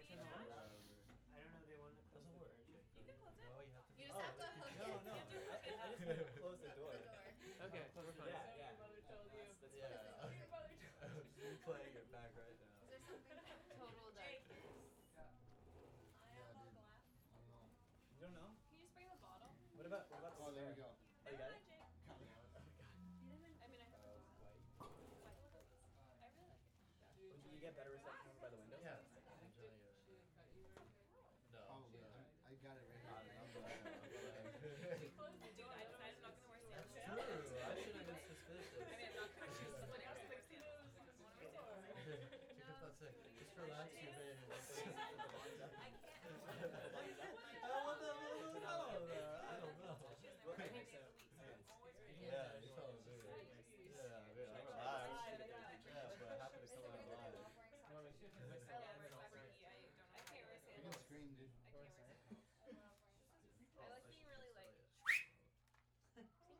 turn it on? I don't know. They want to close the door. You can close it. No, you have to. You just have to hook it. No. You have to hook it. I just need to close the door. Okay, we're fine. Yeah. Your mother told you. That's Your yeah. mother told you. I'm replaying it back right now. Is there something total Jake. darkness? Eyeball glass. I don't know. You don't know? Can you just bring a bottle? What about the Oh, there we go. Oh, you got it? Jake. Got me on it. I mean, I have to. White. I really like it. Did you get better reception over by the window? Yeah. No. Probably. I got it right here. She closed the door. I decided I'm not going to wear sandals. True. I should have been suspicious. I mean, I'm not going to choose somebody else to wear sandals. I just want to wear sandals. For fuck's sake, just relax your baby. I can't. I want that little fellow there. I don't know. Okay. Yeah, you told me. Yeah, I'm relaxed. Yeah, but I happen to come out alive. I can't wear You can sandals. scream, dude. I can't wear sandals. I like being really like. Thank you.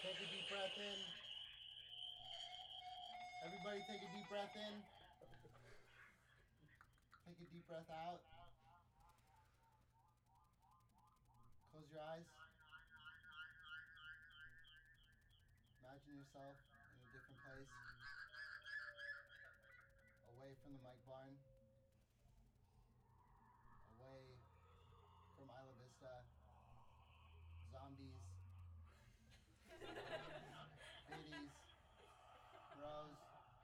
Take a deep breath in. Everybody take a deep breath in. Take a deep breath out. Close your eyes. Imagine yourself in a different place. Away from the mic barn. Away from Isla Vista. Zombies. Biddies. Rose.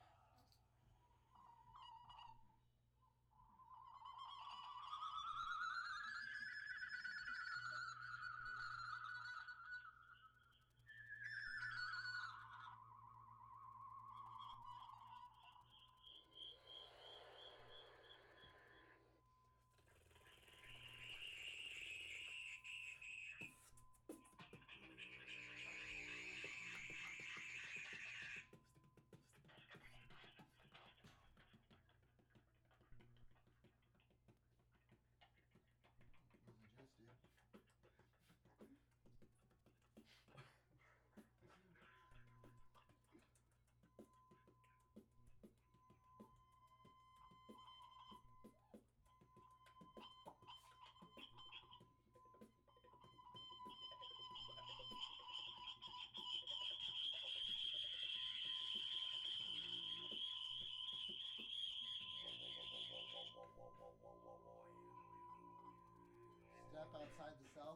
Step outside the self.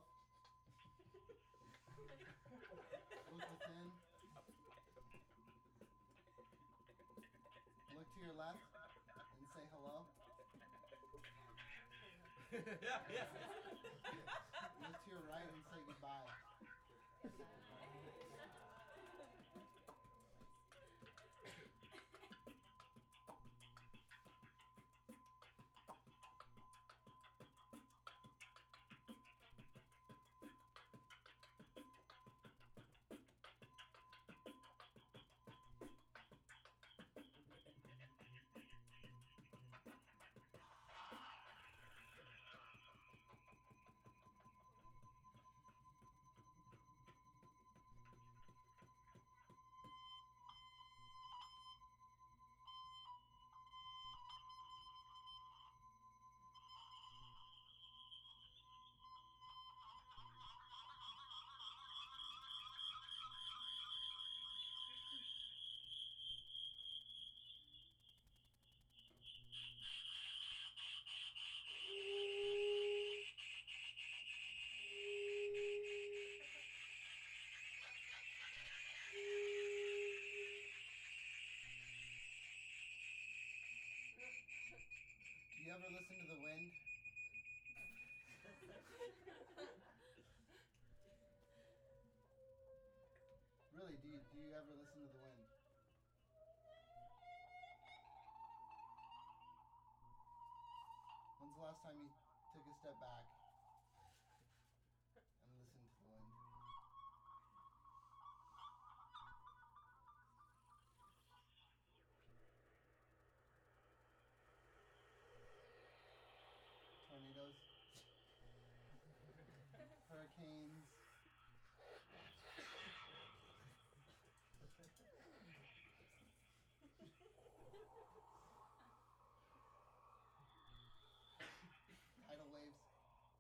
Look within. Look to your left and say hello. Yeah. Look to your right and say goodbye. Do you ever listen to the wind? Really, do you ever listen to the wind? When's the last time you took a step back and listened to the wind? Tornadoes, hurricanes, tidal waves.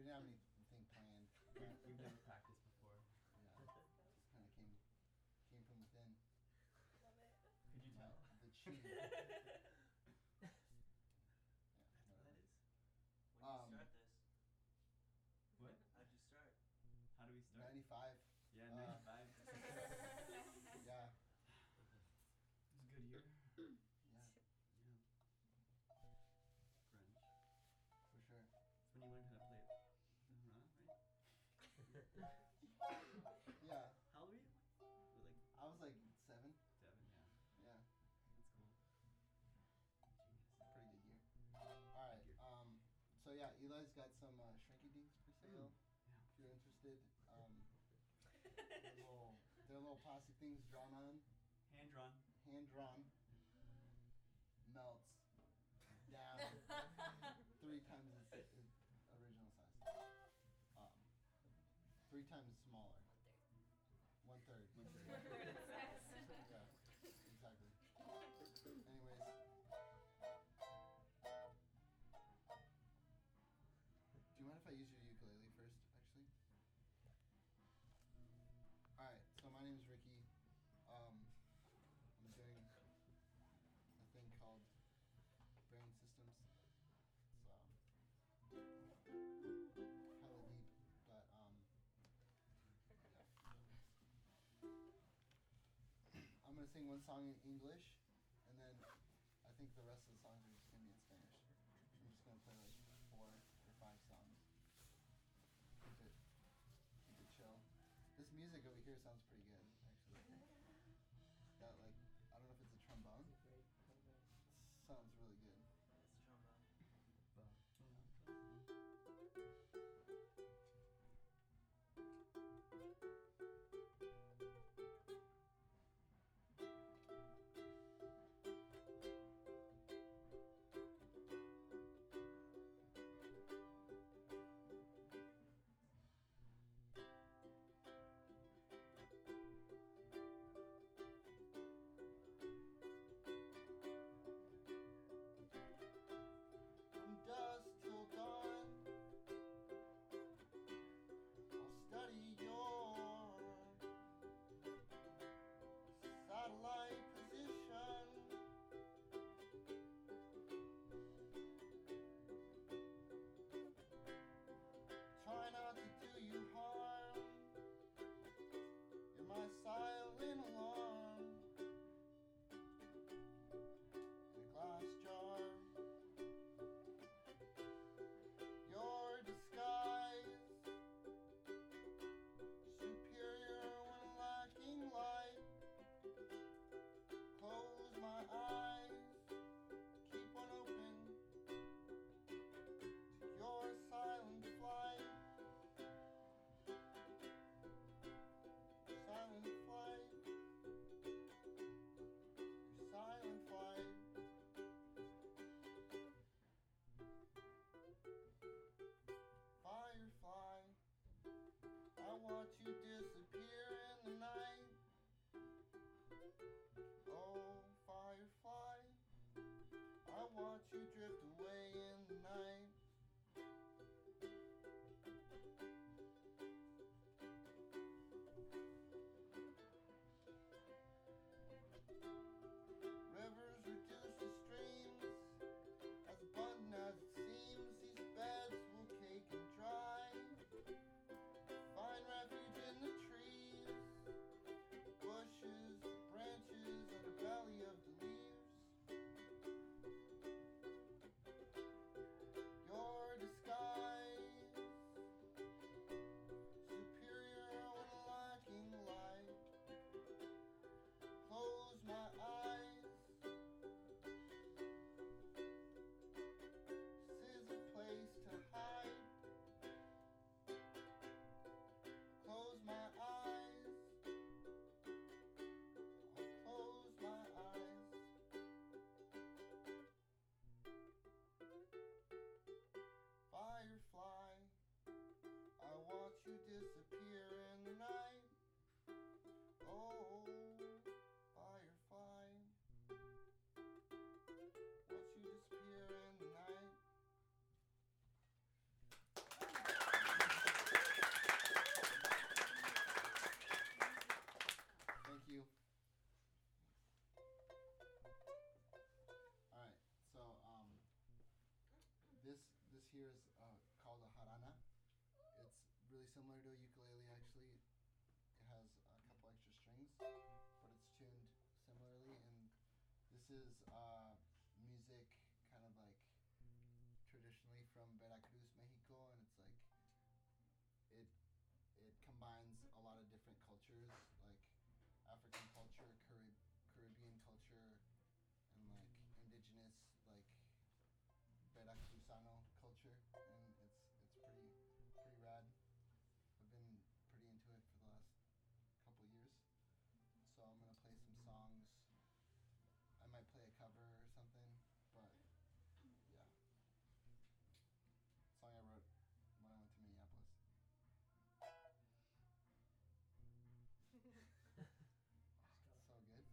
We didn't have anything planned. But, You've never practiced before. yeah, just kind of came from within. Love it. Could you tell? The chi. Yeah, That's what that whatever. is. When did you Um, start this? What? How'd you start? How do we start? 95. Yeah, Uh, 95. Yeah, It was a good year. yeah, Yeah. Grunge. for sure. It's when you learned how to play right? Yeah, How old were you? Or like I was like 7. 7, yeah. Yeah, That's cool. Genius. pretty good year. All right. So yeah, Eli's got some shrinky dinks for sale. Yeah. If you're interested, they're little plastic things drawn on, Hand drawn. hand drawn, melts down 3 times its original size. 3 times smaller. 1/3. 1/3. Yeah, exactly. Anyways. Do you mind if I use your ukulele first, actually? Alright, so my name is Ricky. I'm doing a thing called brain systems. It's hella deep, but yeah. I'm gonna sing one song in English, and then I think the rest of the songs are just gonna be in Spanish. I'm just gonna play like 4 or 5 songs. Keep it chill. This music over here sounds pretty good, actually. It's got like, I don't know if it's a trombone. Sounds really good. It's trombone. here is called a harana. It's really similar to a ukulele actually. It has a couple extra strings, but it's tuned similarly. And this is music kind of like traditionally from Veracruz, Mexico, and it's like it combines a lot of different cultures, like African culture, Caribbean culture, and like indigenous like Veracruzano culture, and it's pretty rad. I've been pretty into it for the last couple years, so I'm gonna play some songs. I might play a cover or something, but yeah, song I wrote when I went to Minneapolis. So good.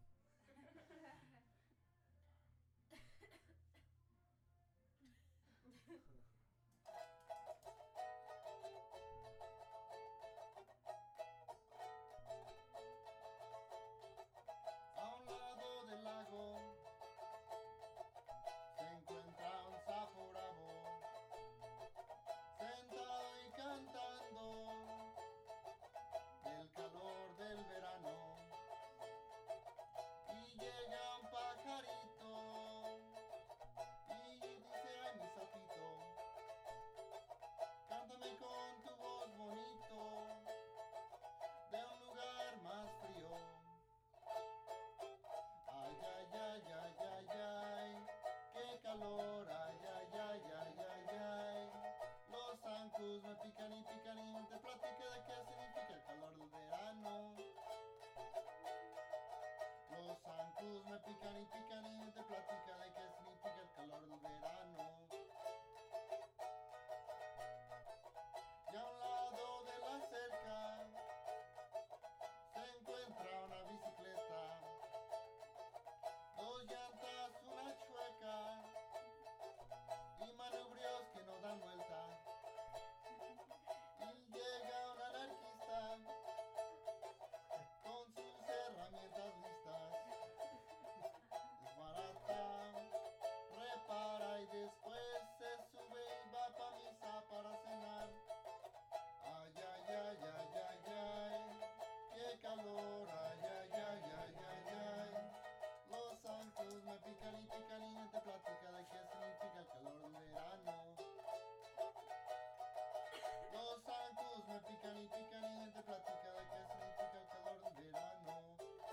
A un lado del lago se encuentra un sapo bravo, sentado y cantando del calor del verano. Y llega un pajarito y dice: ay, mi sapito, cántame con tu voz bonito de un lugar más frío. Ay, ay, ay, ay, ay, ay, qué calor, ay, ay, ay, ay, ay, ay. Los zancos me pican y te platico de qué significa el calor del verano. Los zancos me pican y te platica de qué significa el calor del verano. Y a un lado de la cerca se encuentra una bicicleta, dos llantas, una chueca y manubrios que no dan vuelta. Y llega un anarquista con sus herramientas listas. Desbarata, repara y después se sube y va pa' misa para cenar. Ay, ay, ay, ay, ay, ay, qué calor, ay, ay, ay, ay, ay, ay. Los zancos me pican y te platica de qué significa el calor del verano. Los zancos me pican y te platica de qué significa el calor del verano.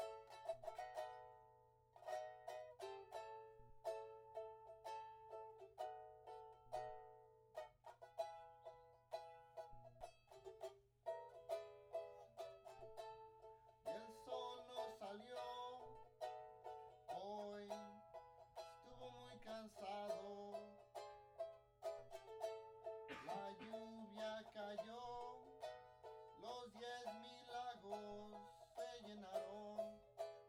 Y el sol no salió hoy, estuvo muy cansado. La lluvia cayó, los 10,000 lagos se llenaron.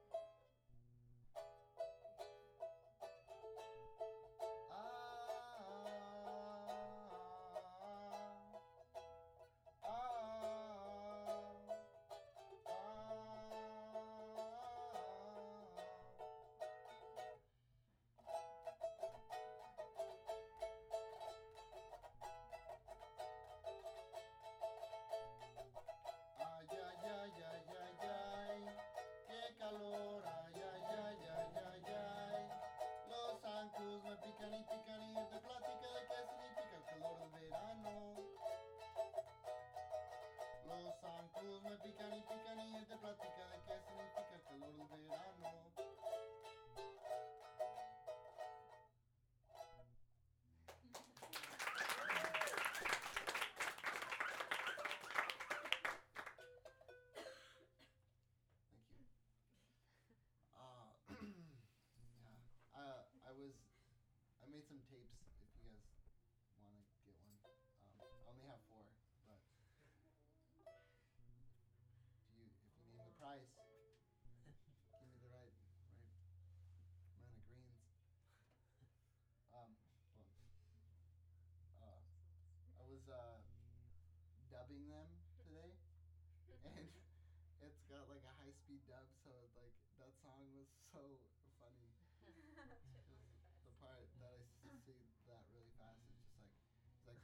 Ay, ay, ay, ay, ay, ay, qué calor, ay, ay, ay, ay, ay, ay. Los zancos me pican y te platica de qué significa el calor del verano. Los zancos me pican y te platica de qué significa el calor del verano. Thank you. Yeah, I made some tapes if you guys want to get one. I only have 4, but if you name the price, give me the right amount of greens. I was dubbing them today, and it's got like a high-speed dub, so like that song was so funny. The part that I see that really fast is just like, it's like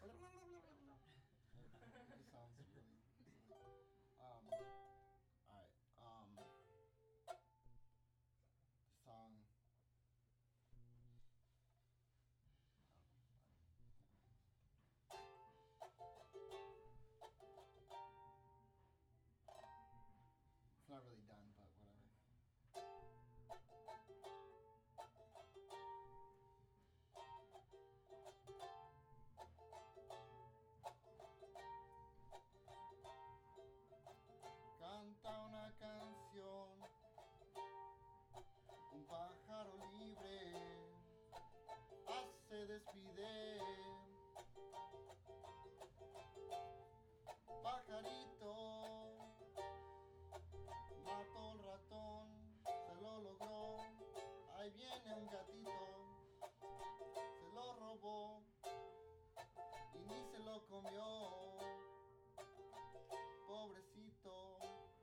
despide. Pajarito mató al ratón, se lo logró. Ahí viene un gatito, se lo robó y ni se lo comió. Pobrecito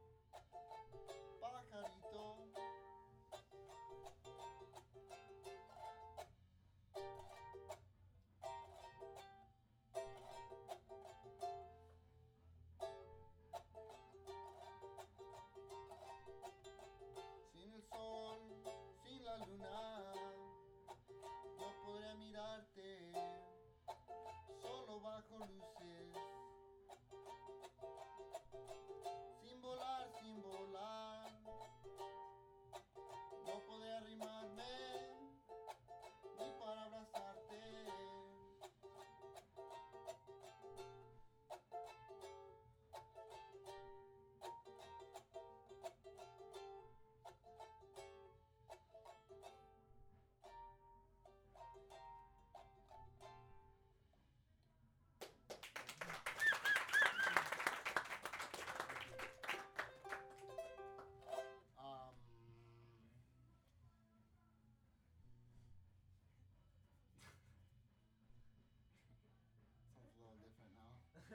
pajarito. Sin el sol, sin la luna, no podré mirarte, solo bajo luces. Sin volar, no podré arrimarme ni para abrazarte. Um, Sounds a little different now.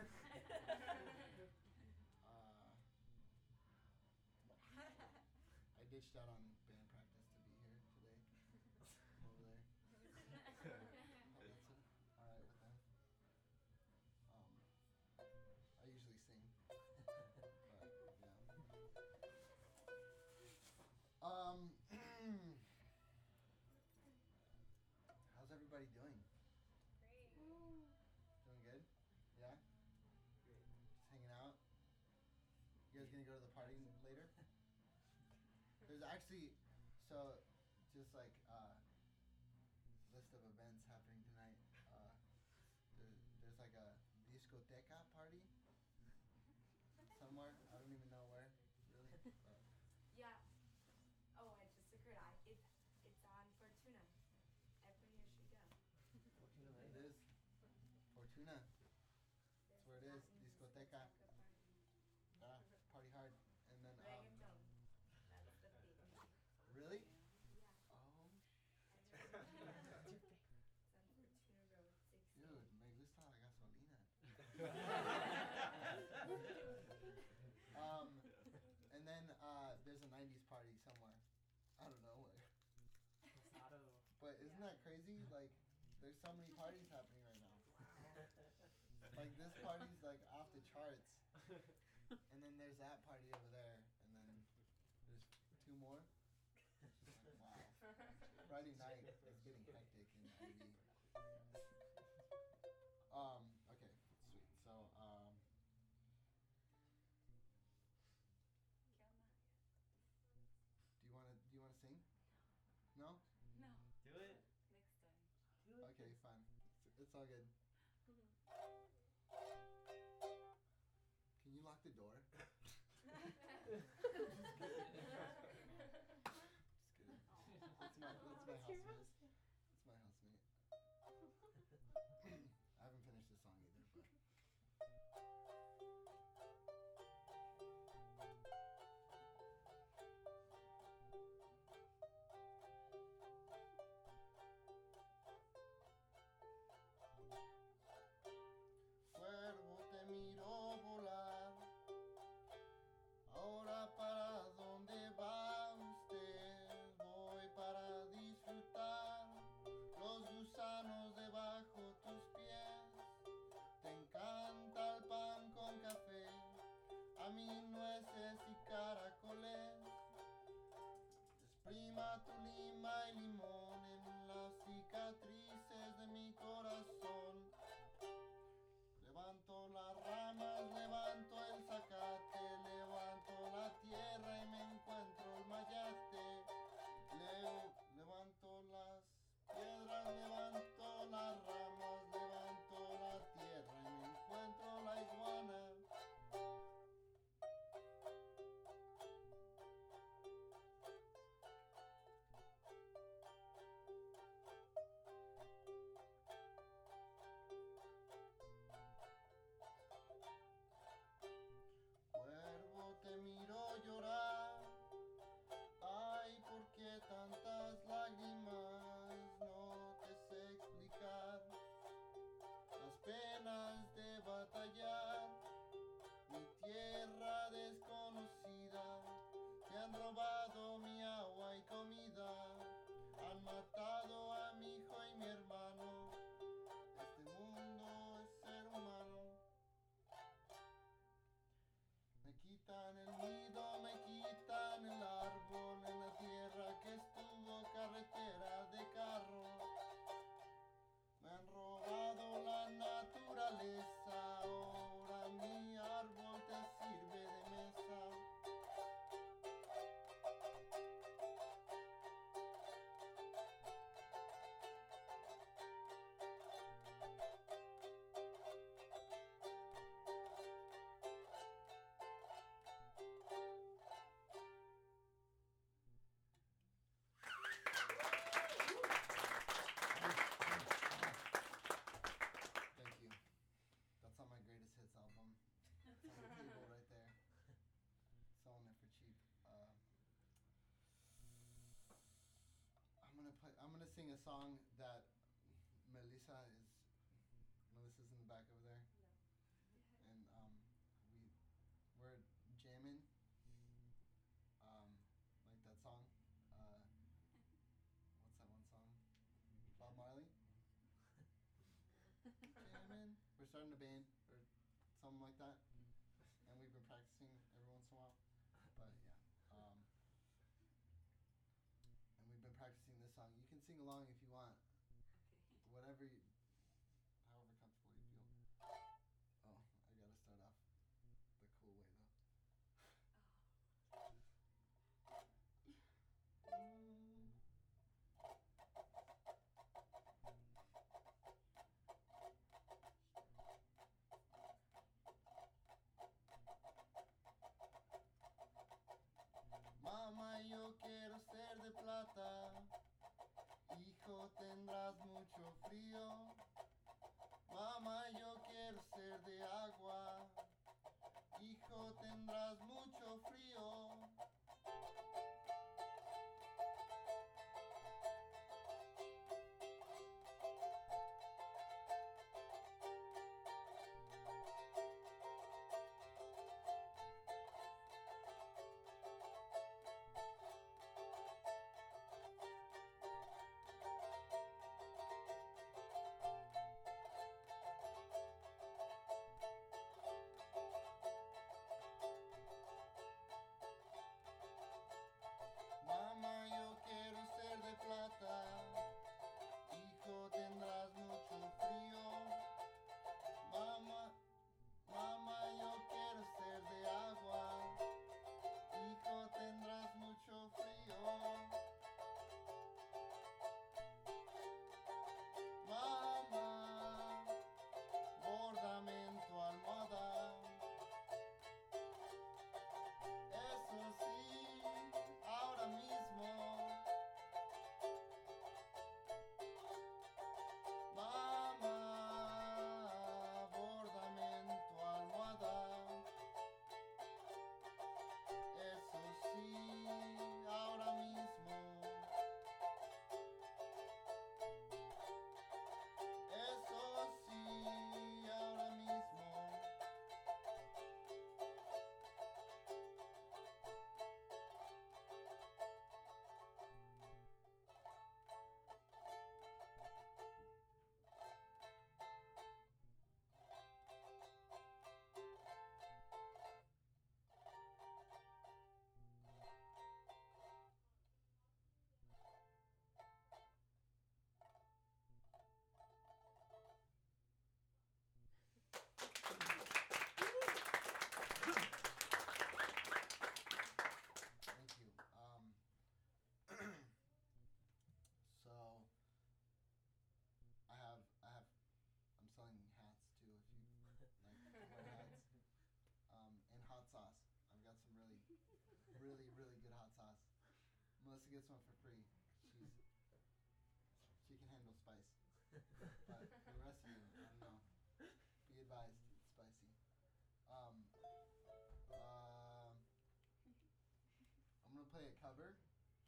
I ditched out on band practice to be here today. Over there. Oh, that's alright with them. I usually sing. But, yeah. How's everybody doing? Great. Doing good? Yeah? Great. Just hanging out? You guys gonna go to the party later? There's actually, so, just like, list of events happening tonight. There's like a discoteca party somewhere. I don't even know where, really. But Yeah. Oh, I just occurred. It's on Fortuna. Everybody should go. it is Fortuna. That's where it is. Discoteca. Party hard. And then, Reggaeton. That's the theme. really? Yeah. Oh, It's on Fortuna Road 16. dude, me gusta la gasolina. And then there's a 90s party somewhere. I don't know where. But isn't that crazy? Like, there's so many parties happening right now. Like, this party's like off the charts. And then there's that party over there. And then there's 2 more. It's just like, wow. Friday night is getting hectic in IB. Okay, sweet. So, do you wanna sing? No? No. Do it. Next time. Okay, fine. It's all good. Can you lock the door? Just kidding. That's my housemate. That's my housemate. I haven't finished the song either, but. Cuervo, te miro volar. Ahora para dónde va usted? Voy para disfrutar a song that Melissa's in the back over there, and we're jamming, like that song. What's that one song? Bob Marley. Jamming. We're starting a band or something like that, and we've been practicing every once in a while. But yeah, and we've been practicing this song. You can sing along if you want. Whatever, however comfortable you feel. Oh, I gotta start off the cool way though. Mamá, yo quiero ser de plata. Hijo, tendrás mucho frío. Mamá, yo quiero ser de agua. Hijo, tendrás mucho frío. Mamá, yo quiero ser de plata. Hijo, tendrás mucho frío. Mamá, yo quiero ser de agua. Hijo, tendrás mucho frío. Mamá, bórdame en tu almohada. Eso sí, ahora mismo. Mamá, bórdame en tu almohada. Eso sí, ahora mismo. Eso sí, ahora mismo. Thank you. So I'm selling hats too if you like to wear hats. And hot sauce. I've got some really good hot sauce. Melissa gets one for free. She can handle spice. But the rest of you, I don't know. Be advised, it's spicy. I'm gonna play a cover.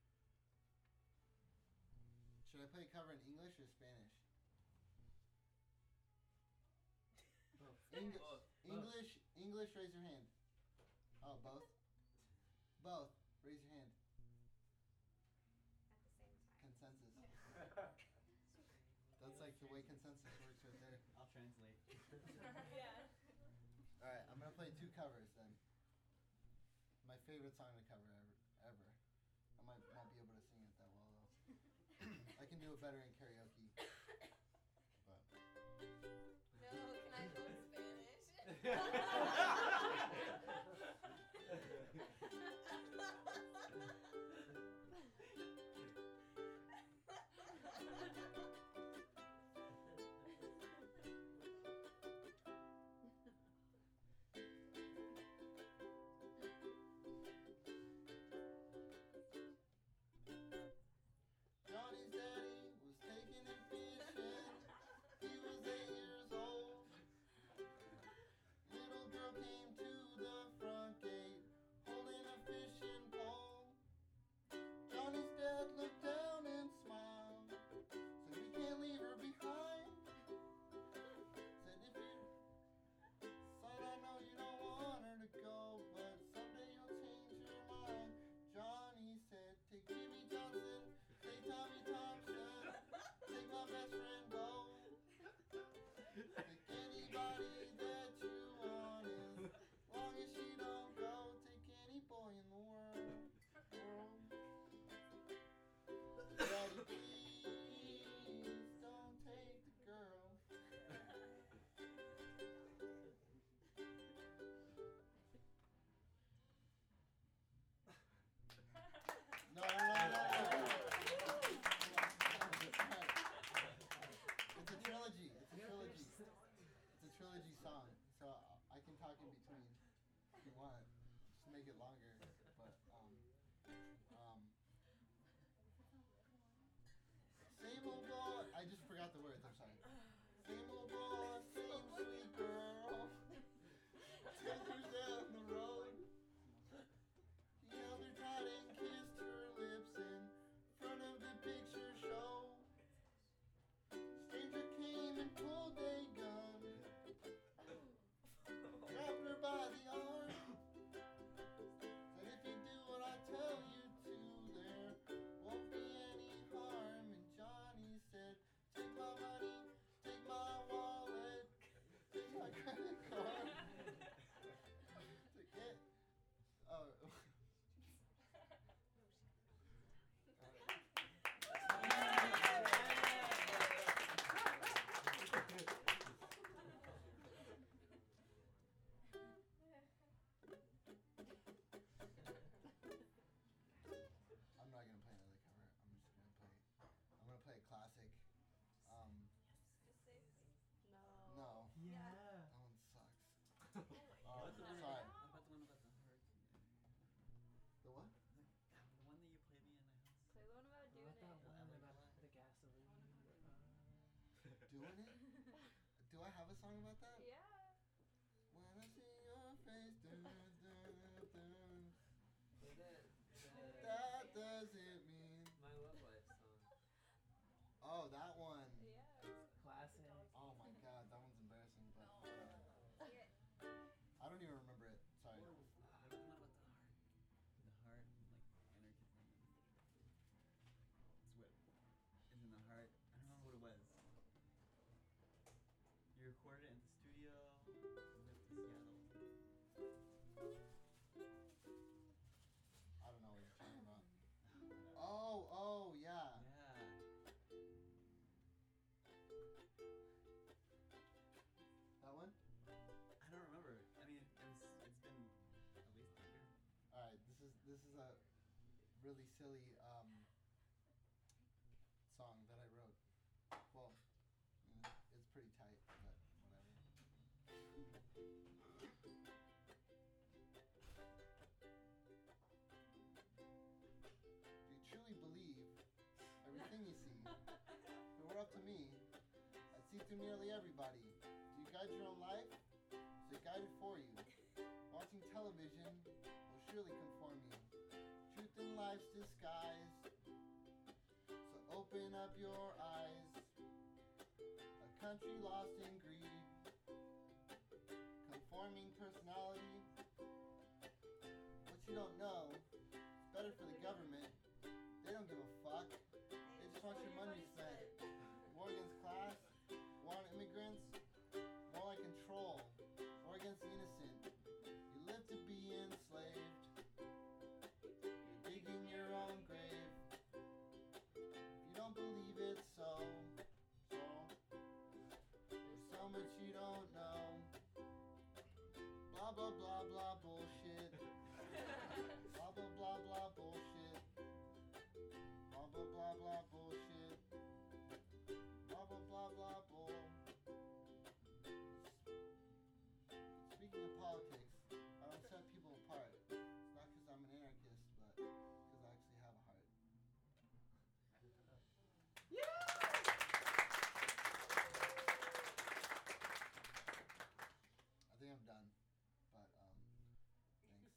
Should I play a cover in English or Spanish? English, raise your hand. Oh, both? Both. Raise your hand. At the same time. Consensus. That's like the way consensus works right there. I'll translate. Yeah. Alright, I'm gonna play two covers then. My favorite song to cover ever. I might not be able to sing it that well though. I can do it better in karaoke. But No, can I go in Spanish? Johnny's daddy was taking him trilogy song, so I can talk in between if you want. Just make it longer. But same old boy. I just forgot the words. I'm sorry. Same old boy, same sweet girl. 10 years down the road, he held her tight and kissed her lips in front of the picture show. Stranger came and pulled a gun, grabbed her by the arm, said if you do what I tell you to, there won't be any harm. And Johnny said, take my money, take my wallet, take my credit card. Oh. I'm not gonna play another cover. I'm gonna play a classic. No. No. Yeah. That one sucks. What's the one sorry. about the one about the heart? The what? The one that you played me in my house. Play the one about doing What it. that one about about the gasoline. Doing it? Do I have a song about that? Yeah. When I see your face, dun, dun, dun, that doesn't mean. My Love Life song. Oh, that one. Yeah. Classic. Oh my god, that one's embarrassing, but Sing it. I don't even remember it. Sorry. The one about the heart. The heart, like anarchism. It's what is in the heart. I don't remember what it was. You recorded it in the studio. We went to Seattle. I don't know what you're talking about. Oh, yeah. Yeah. That one? I don't remember. I mean, it's been at least a year. Alright, this is a really silly song that I wrote. Well, it's pretty tight, but whatever. Do you truly believe everything you see? If it were up to me, I'd see through nearly everybody. Do you guide your own life? Is it guided for you? Watching television will surely conform you. Truth in life's disguise. So open up your eyes. A country lost in greed. Conforming personality. What you don't know, it's better for the government. They don't give a fuck. They just want your money spent. War against class, war on immigrants, more like control, war against the innocent. You live to be enslaved. You're digging your own grave. If you don't believe it, so there's so much you don't know. Blah blah blah blah bullshit. Blah blah blah blah bullshit. Blah blah blah blah bullshit. Blah blah blah blah bull. Speaking of politics, I don't set people apart. It's not because I'm an anarchist, but because I actually have a heart. I think I'm done, but thanks.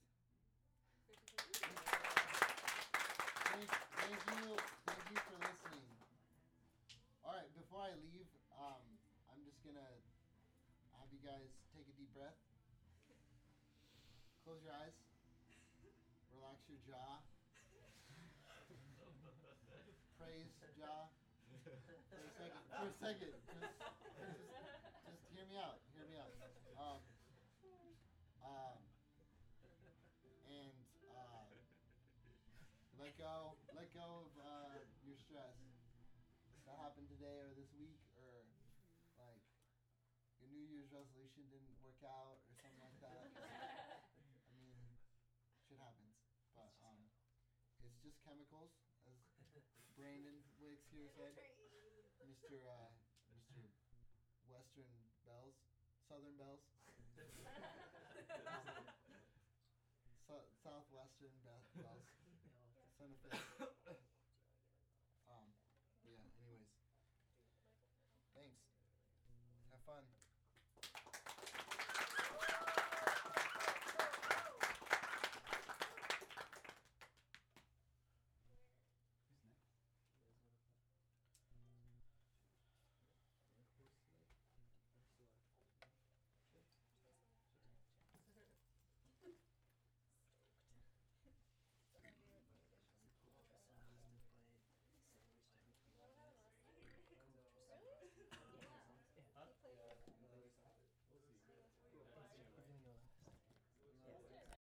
Thank you for listening. All right, before I leave, I'm just gonna have you guys take a deep breath. Close your eyes. Relax your jaw. Praise jaw. For a second. Just hear me out. Hear me out. And let go of your stress. That happened today or this week, or like your New Year's resolution didn't work out or something like that. I mean, shit happens. But it's just chemicals, as Brandon Wicks here said. Mr. Western Bells. Southern Bells. Southwestern Bells. Santa Fe.